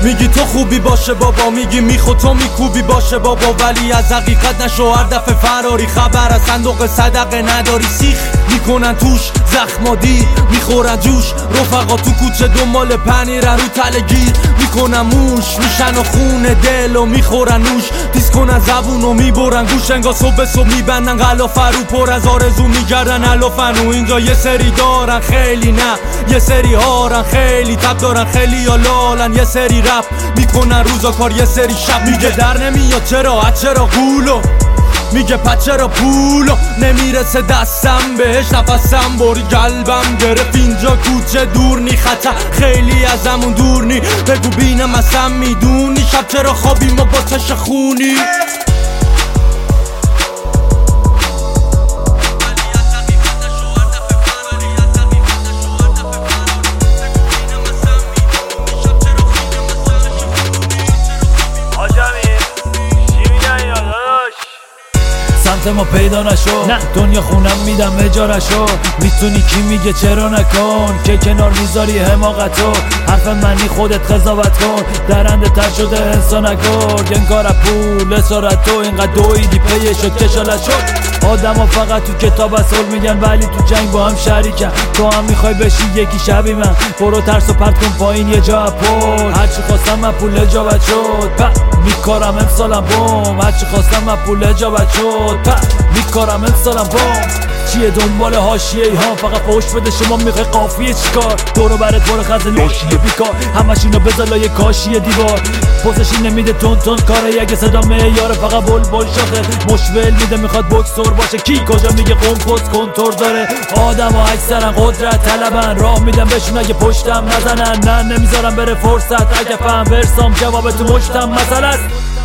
میگی تو خوبی باشه بابا، میگی میخو تو میکوبی باشه بابا، ولی از حقیقت نشو هر دفعه فراری. خبر از صندوق صدقه نداری، سیخ میکنن توش زخمادی، میخورن جوش رفقا تو کوچه دنبال پنیرن رو تلگیر، میکنن موش میشن و خون دل و میخورن نوش، دیس کنن زبون و میبرن گوش، انگار صبح میبندن غلافه رو پر از آرزو میگردن علافن. و اینجا یه سری دارن خیلی، نه یه سری هارن خیلی، تب دارن خیلی یا لالن، یه سری رپ میکنن روزا کار یه سری شب. میگه در نمیاد چرا قولو، میگه پس چرا پولو نمیرسه دستم بهش، نفسم بری قلبم گرفت اینجا کوچه دور نی، خطر خیلی ازمون دور نی، بگو بینم اصلا میدونی شب چرا خوابیم و با چش خونی. سمت ما پیدا نشو، نه دنیا خونم میدم اجارشو، میتونی کی میگه چرا نکن، که کنار میذاری حماقتو، حرف منی خودت قضاوت کن، درنده تر شده انسان نگرد، انگار پول اسارت تو اینقدر دویدی پیه شد کشالت شد. آدم ها فقط تو کتاب اصول میگن ولی تو جنگ با هم شریکن، تو هم میخوای بشی یکی شبی من، برو ترس و پرت کن پایین یه جا پول، هرچی خواستم من پول اجابت شد، میکارم امسالم بوم، هرچی خواستم من پول اجابت شد، میکارم امسالم بوم. چیه دنبال حاشیه ای ها، فقط فوش بده شما میخوای قافیه چیکار، دورو برت برو خط لاشیه بیکار، همش اینو بذار لای کاشیه دیوار، پوزشی نمیده تون کاره، اگه صدا معیاره فقط بل شاخه، مشول میده میخواد بوکسور باشه، کی کجا میگه قمپوز کنتور داره، آدم ها اکثرا قدرت طلبن، راه میدم بهشون اگه پشتم نزنن، نه نمیذارم بره فرصت، اگه فهم برسام جواب تو مشتم مسئله است.